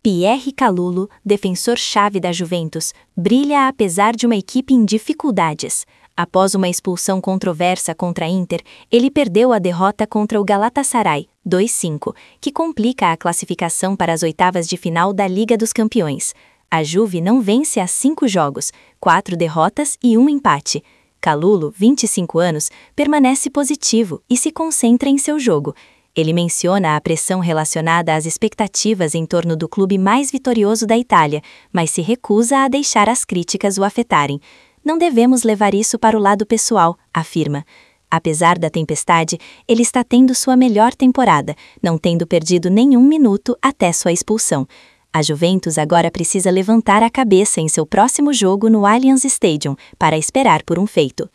Pierre Kalulu, defensor-chave da Juventus, brilha apesar de uma equipe em dificuldades. Após uma expulsão controversa contra a Inter, ele perdeu a derrota contra o Galatasaray, 2-5, que complica a classificação para as oitavas de final da Liga dos Campeões. A Juve não vence há 5 jogos, 4 derrotas e 1 empate. Kalulu, 25 anos, permanece positivo e se concentra em seu jogo. Ele menciona a pressão relacionada às expectativas em torno do clube mais vitorioso da Itália, mas se recusa a deixar as críticas o afetarem. Não devemos levar isso para o lado pessoal, afirma. Apesar da tempestade, ele está tendo sua melhor temporada, não tendo perdido nenhum minuto até sua expulsão. A Juventus agora precisa levantar a cabeça em seu próximo jogo no Allianz Stadium para esperar por um feito.